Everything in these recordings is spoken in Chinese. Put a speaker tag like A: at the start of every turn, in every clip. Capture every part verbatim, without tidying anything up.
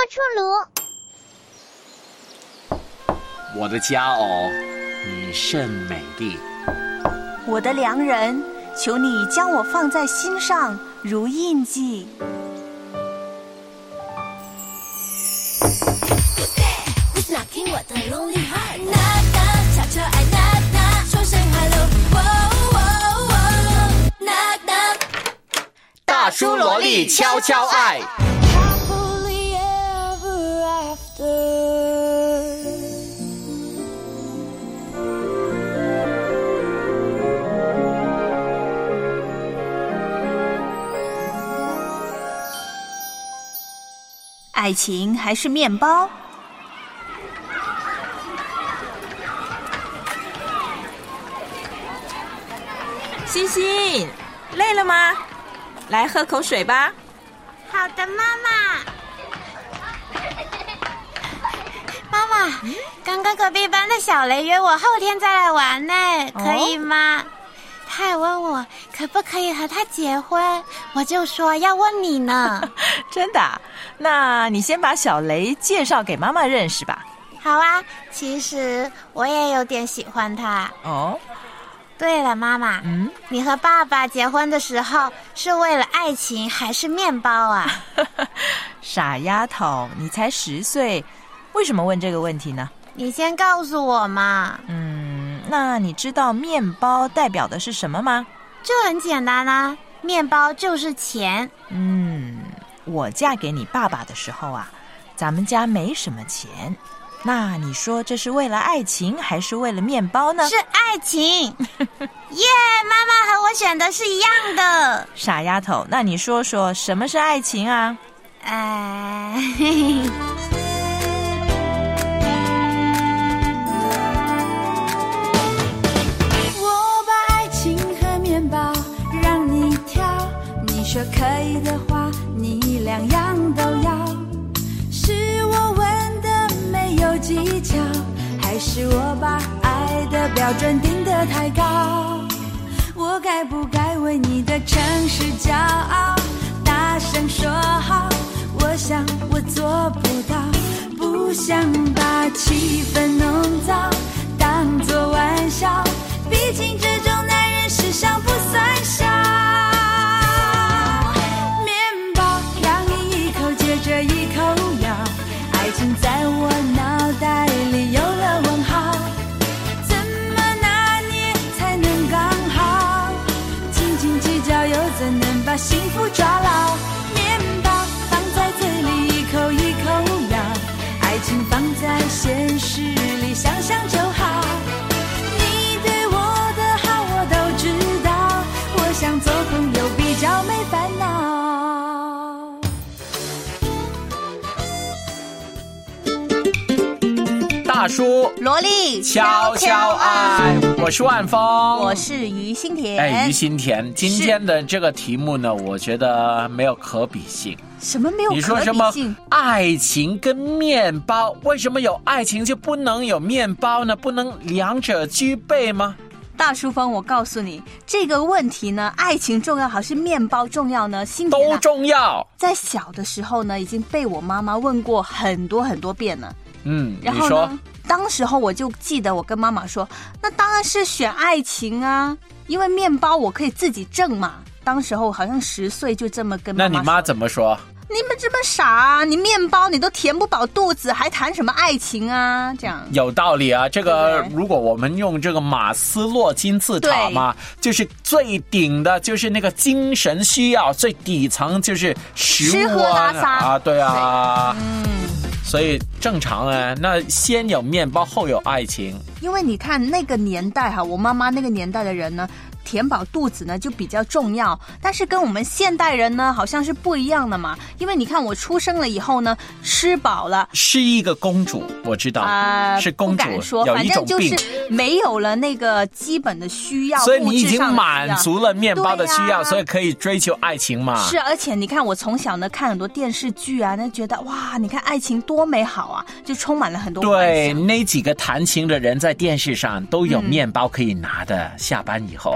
A: 出炉。
B: 我的佳偶，你甚美丽。
C: 我的良人，求你将我放在心上，如印记。
D: 我的 lonely heart， 呐呐，悄悄爱呐呐，说声 hello， 喔喔喔，呐呐。
B: 大叔萝莉悄悄爱。
D: Happily ever after。
C: 爱情还是面包？
E: 欣欣，累了吗？来喝口水吧。
A: 好的，妈妈。妈妈，嗯、刚刚隔壁班的小雷约我后天再来玩呢，可以吗？哦、他还问我可不可以和他结婚，我就说要问你呢。
E: 真的？那你先把小雷介绍给妈妈认识吧。
A: 好啊，其实我也有点喜欢他。
E: 哦。
A: 对了，妈妈，嗯，你和爸爸结婚的时候是为了爱情还是面包啊？
E: 傻丫头，你才十岁，为什么问这个问题呢？
A: 你先告诉我嘛。
E: 嗯，那你知道面包代表的是什么吗？
A: 这很简单啊，面包就是钱。
E: 嗯，我嫁给你爸爸的时候啊，咱们家没什么钱。那你说这是为了爱情还是为了面包呢？
A: 是爱情。耶、yeah, 妈妈和我选的是一样的。
E: 傻丫头，那你说说什么是爱情啊？
A: 呃
D: 我把爱情和面包让你挑，你说可以的话你两样都要。是我问的没有技巧，还是我把爱的标准定得太高？我该不该为你的诚实骄傲，大声说好？我想我做不到，不想把气氛弄糟，当作玩笑，毕竟这种男人世上不算少。面包让你一口接着一口咬，爱情在我脑袋里有了问号，怎么拿捏才能刚好？斤斤计较又怎能把幸福抓牢？面包放在嘴里一口一口咬，爱情放在现实里想想就好。你对我的好我都知道，我想做朋友比较没烦恼。
B: 大叔
C: 萝莉
B: 悄悄爱，我是万峰，
C: 我是于心田。
B: 哎，于心田，今天的这个题目呢，我觉得没有可比性。
C: 什么没有可比性？
B: 你说什么爱情跟面包？为什么有爱情就不能有面包呢？不能两者具备吗？
C: 大叔峰，我告诉你这个问题呢，爱情重要还是面包重要呢？心田、啊、
B: 都重要。
C: 在小的时候呢，已经被我妈妈问过很多很多遍了。
B: 嗯，
C: 然后呢，当时候我就记得我跟妈妈说，那当然是选爱情啊，因为面包我可以自己挣嘛。当时候好像十岁就这么跟妈妈说。
B: 那你妈怎么说？
C: 你们这么傻啊，你面包你都填不饱肚子，还谈什么爱情啊？这样
B: 有道理啊。这个如果我们用这个马斯洛金字塔嘛，就是最顶的就是那个精神需要，最底层就是食物啊，
C: 吃喝拉撒
B: 啊，对啊，
C: 对嗯，
B: 所以正常啊。那先有面包后有爱情，
C: 因为你看那个年代哈，我妈妈那个年代的人呢，填饱肚子呢就比较重要，但是跟我们现代人呢好像是不一样的嘛。因为你看我出生了以后呢，吃饱了，
B: 是一个公主，我知道，
C: 呃、
B: 是公主，
C: 不敢说，
B: 有一种病，
C: 反正就是没有了那个基本的需要，
B: 所以你已经满足了面包的需要，
C: 啊、
B: 所以可以追求爱情嘛。
C: 是，而且你看我从小呢看很多电视剧啊，那觉得哇，你看爱情多美好啊，就充满了很多幻想。
B: 对，那几个弹琴的人在电视上都有面包可以拿的，嗯、下班以后。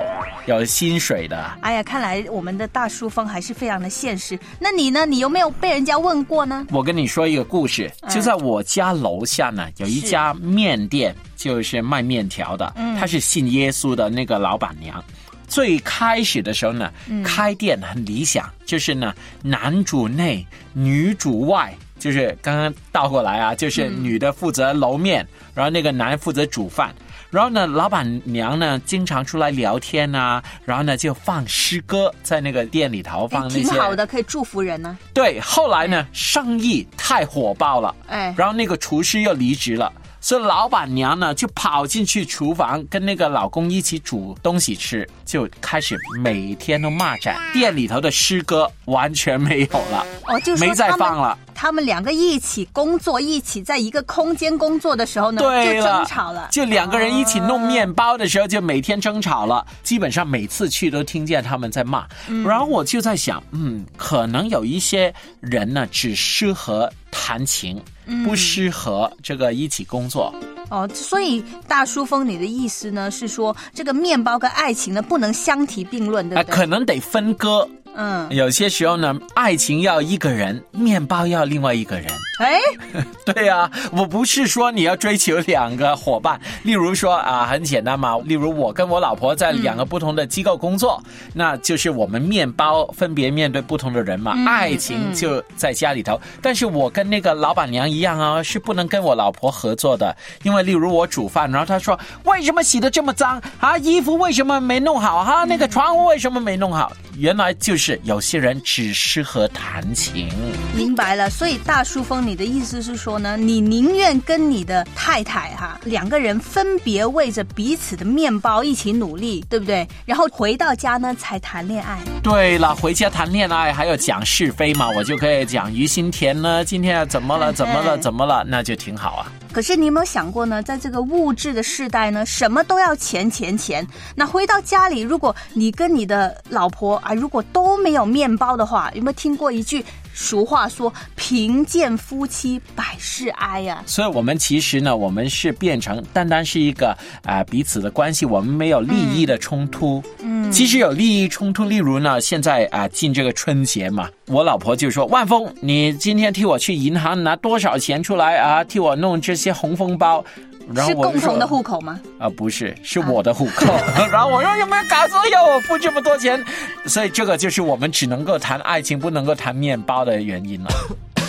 B: 有薪水的。
C: 哎呀，看来我们的大叔风还是非常的现实。那你呢？你有没有被人家问过呢？
B: 我跟你说一个故事，
C: 嗯、
B: 就在我家楼下呢，有一家面店，就是卖面条的，他是信耶稣的那个老板娘。最开始的时候呢，嗯、开店很理想，就是呢，男主内，女主外。就是刚刚倒过来啊，就是女的负责揉面，嗯、然后那个男负责煮饭。然后呢，老板娘呢经常出来聊天啊，然后呢就放诗歌在那个店里头放那些，
C: 挺好的，可以祝福人呢、啊。
B: 对，后来呢，生意太火爆了，
C: 哎，
B: 然后那个厨师又离职了。所以老板娘呢就跑进去厨房跟那个老公一起煮东西吃，就开始每天都骂战，店里头的诗歌完全没有了，
C: 哦，就
B: 没再放了。
C: 他们两个一起工作，一起在一个空间工作的时候呢，
B: 对了，
C: 就争吵了。
B: 就两个人一起弄面包的时候，就每天争吵了。基本上每次去都听见他们在骂。嗯、然后我就在想，嗯，可能有一些人呢只适合弹琴，嗯、不适合这个一起工作。
C: 哦，所以大叔风，你的意思呢是说，这个面包跟爱情呢不能相提并论，对不对？
B: 呃、可能得分割。
C: 嗯，
B: 有些时候呢，爱情要一个人，面包要另外一个人。
C: 哎，
B: 对啊，我不是说你要追求两个伙伴，例如说啊，很简单嘛，例如我跟我老婆在两个不同的机构工作，嗯、那就是我们面包分别面对不同的人嘛，嗯、爱情就在家里头。嗯、但是我跟那个老板娘一样啊，是不能跟我老婆合作的，因为例如我煮饭，然后她说为什么洗得这么脏啊，衣服为什么没弄好哈、啊，那个床为什么没弄好？原来就是有些人只适合弹琴。
C: 明白了，所以大叔风，你的意思是说呢，你宁愿跟你的太太哈两个人分别为着彼此的面包一起努力，对不对？然后回到家呢才谈恋爱。
B: 对了，回家谈恋爱还要讲是非嘛，我就可以讲于心田呢今天怎么了怎么了怎么了，那就挺好啊。
C: 可是你有没有想过呢，在这个物质的世代呢，什么都要钱钱钱，那回到家里，如果你跟你的老婆啊，如果都没有面包的话，有没有听过一句俗话说贫贱夫妻百事哀啊？
B: 所以我们其实呢，我们是变成单单是一个啊、呃、彼此的关系，我们没有利益的冲突。嗯，其实有利益冲突，例如呢，现在啊、呃、进这个春节嘛，我老婆就说万峰，你今天替我去银行拿多少钱出来啊？替我弄这些红封包。然后我
C: 是共同的户口吗？
B: 啊、呃，不是，是我的户口。啊、然后我说有没有搞错？要我付这么多钱？所以这个就是我们只能够谈爱情，不能够谈面包的原因了。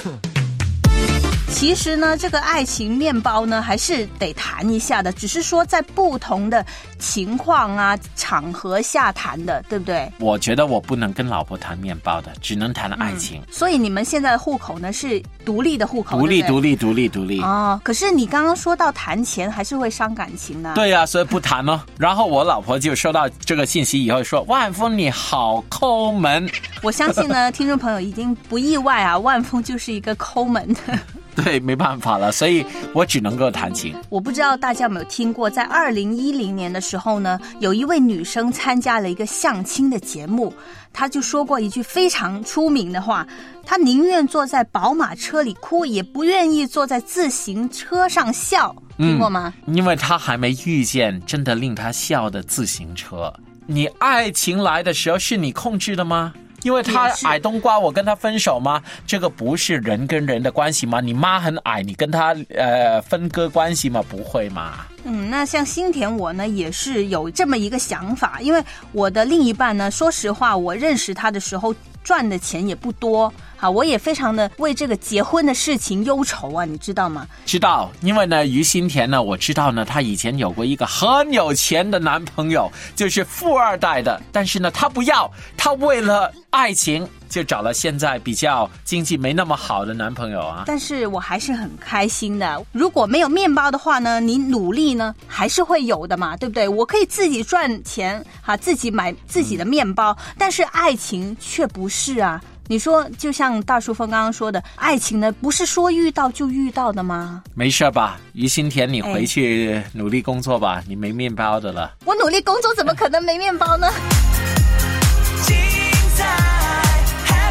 C: 其实呢，这个爱情面包呢，还是得谈一下的，只是说在不同的情况啊、场合下谈的，对不对？
B: 我觉得我不能跟老婆谈面包的，只能谈爱情。
C: 嗯、所以你们现在的户口呢是独立的户口，
B: 独立、独立、独立、独立。
C: 哦，可是你刚刚说到谈钱，还是会伤感情的。
B: 对呀、啊，所以不谈咯。然后我老婆就收到这个信息以后说：“万峰你好抠门。”
C: 我相信呢，听众朋友已经不意外啊，万峰就是一个抠门的。
B: 对，没办法了，所以我只能够弹琴。
C: 我不知道大家有没有听过，在二零一零年的时候呢，有一位女生参加了一个相亲的节目，她就说过一句非常出名的话，她宁愿坐在宝马车里哭，也不愿意坐在自行车上笑。听过吗？
B: 嗯、因为她还没遇见真的令她笑的自行车。你爱情来的时候是你控制的吗？因为他矮冬瓜，我跟他分手吗？这个不是人跟人的关系吗？你妈很矮，你跟他呃分割关系吗？不会嘛。
C: 嗯，那像新田我呢也是有这么一个想法，因为我的另一半呢，说实话，我认识他的时候赚的钱也不多。好，我也非常的为这个结婚的事情忧愁啊，你知道吗？
B: 知道，因为呢，于新田呢，我知道呢，他以前有过一个很有钱的男朋友，就是富二代的，但是呢，他不要，他为了爱情就找了现在比较经济没那么好的男朋友啊。
C: 但是我还是很开心的，如果没有面包的话呢，你努力呢还是会有的嘛，对不对？我可以自己赚钱哈，自己买自己的面包，嗯、但是爱情却不是啊。你说，就像大叔峰刚刚说的，爱情呢，不是说遇到就遇到的吗？
B: 没事吧，于新田，你回去努力工作吧，哎、你没面包的了。
C: 我努力工作，怎么可能没面包呢？精彩，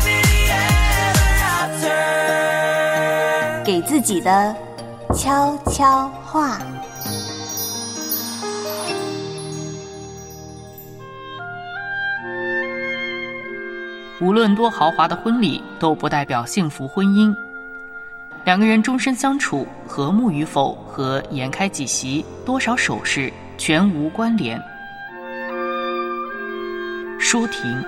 C: 给自己的悄悄话。
F: 无论多豪华的婚礼都不代表幸福婚姻。两个人终身相处，和睦与否和筵开几席、多少首饰全无关联。舒婷。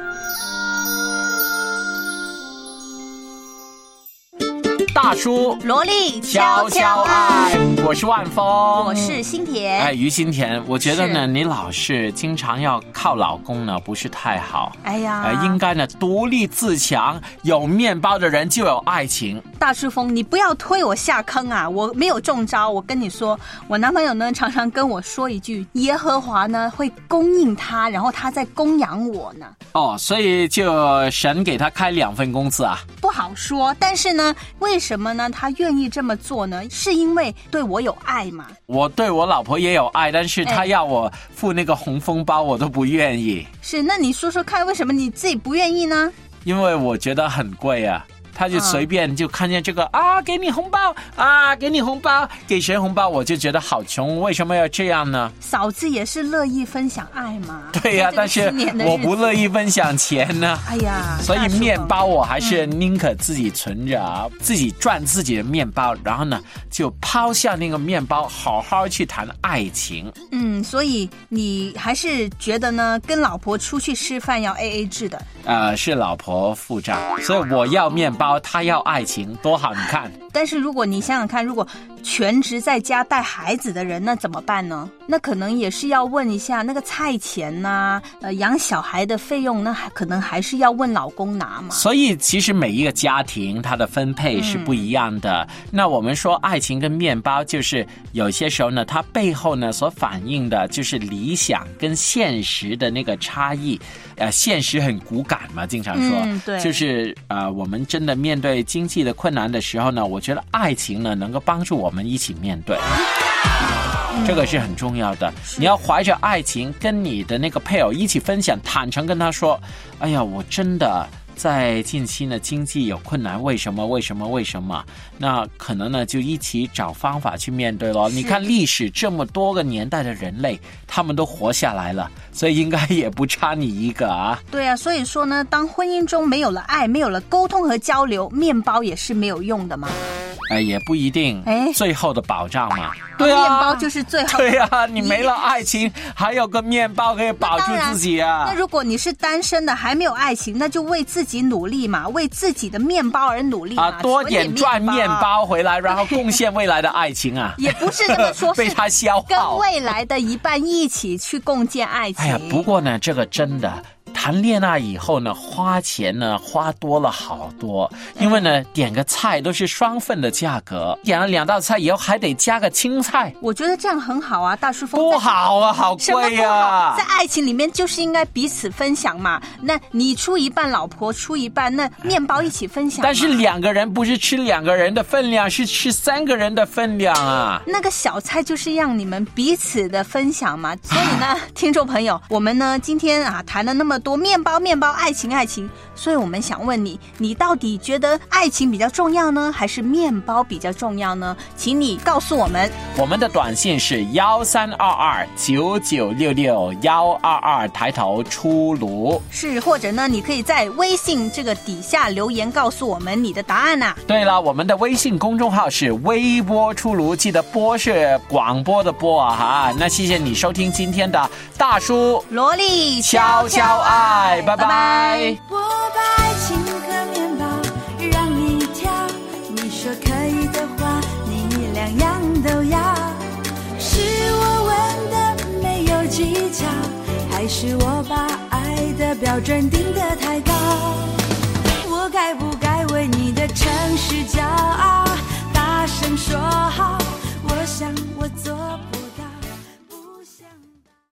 B: 大叔
C: 萝莉
B: 悄悄爱，我是万峰，
C: 我是新田。
B: 哎，于新田，我觉得呢，你老是经常要靠老公呢，不是太好。
C: 哎呀，
B: 呃，应该呢独立自强，有面包的人就有爱情。
C: 大叔峰，你不要推我下坑啊！我没有中招。我跟你说，我男朋友呢常常跟我说一句：“耶和华呢会供应他，然后他在供养我呢。”
B: 哦，所以就神给他开两份工资啊？
C: 不好说，但是呢，为什么呢？他愿意这么做呢？是因为对我有爱嘛？
B: 我对我老婆也有爱，但是他要我付那个红封包，我都不愿意。
C: 是，那你说说看，为什么你自己不愿意呢？
B: 因为我觉得很贵啊。他就随便就看见这个、嗯、啊，给你红包啊，给你红包，给谁红包，我就觉得好穷，为什么要这样呢？
C: 嫂子也是乐意分享爱嘛。
B: 对呀、啊，但是我不乐意分享钱呢。
C: 哎呀，
B: 所以面包我还是宁可自己存着、嗯、自己赚自己的面包，然后呢就抛下那个面包，好好去谈爱情。
C: 嗯，所以你还是觉得呢，跟老婆出去吃饭要 A A 制的？
B: 呃，是老婆付账，所以我要面包，他要爱情，多好！你看。
C: 但是如果你想想看，如果全职在家带孩子的人，那怎么办呢？那可能也是要问一下那个菜钱呐、啊，呃，养小孩的费用，那可能还是要问老公拿嘛。
B: 所以其实每一个家庭它的分配是不一样的。嗯、那我们说爱情跟面包，就是有些时候呢，它背后呢所反映的就是理想跟现实的那个差异。呃，现实很骨感嘛，经常说，
C: 嗯、对，
B: 就是呃，我们真的面对经济的困难的时候呢，我觉得爱情呢能够帮助我们一起面对。嗯、这个是很重要的。你要怀着爱情跟你的那个配偶一起分享，坦诚跟他说：“哎呀，我真的在近期呢经济有困难，为什么？为什么？为什么？”那可能呢就一起找方法去面对咯。你看历史这么多个年代的人类，他们都活下来了，所以应该也不差你一个啊。
C: 对啊，所以说呢，当婚姻中没有了爱，没有了沟通和交流，面包也是没有用的嘛。
B: 哎，也不一定，哎，最后的保障嘛。
C: 对啊，面包就是最后。
B: 对啊，你没了爱情，还有个面包可以保住自己啊。
C: 那如果你是单身的，还没有爱情，那就为自己努力嘛，为自己的面包而努力嘛。
B: 啊，多点赚面包回来，然后贡献未来的爱情啊。
C: 也不是这么说，
B: 被他消耗，
C: 跟未来的一半一起去共建爱情。
B: 哎呀，不过呢，这个真的。谈恋爱以后呢，花钱呢花多了好多，因为呢点个菜都是双份的价格，点了两道菜以后还得加个青菜。
C: 我觉得这样很好啊，大叔峰。
B: 不好啊，好贵啊！
C: 在爱情里面就是应该彼此分享嘛。那你出一半，老婆出一半，那面包一起分享。
B: 但是两个人不是吃两个人的分量，是吃三个人的分量啊。
C: 那个小菜就是让你们彼此的分享嘛。所以呢，听众朋友，我们呢今天啊谈了那么多。面包面包爱情爱情，所以我们想问你，你到底觉得爱情比较重要呢，还是面包比较重要呢？请你告诉我们。
B: 我们的短信是幺三二二九九六六幺二二，抬头出炉。
C: 是，或者呢，你可以在微信这个底下留言告诉我们你的答案啊。
B: 对了，我们的微信公众号是微波出炉，记得波是广播的波啊哈。那谢谢你收听今天的大叔
C: 萝莉
B: 悄悄爱，拜拜。
D: 我把爱情和面包让你挑，你说可以的话，你两样都要。是我问的没有技巧，还是我把爱的标准定得太高？我该不该为你的诚实骄傲？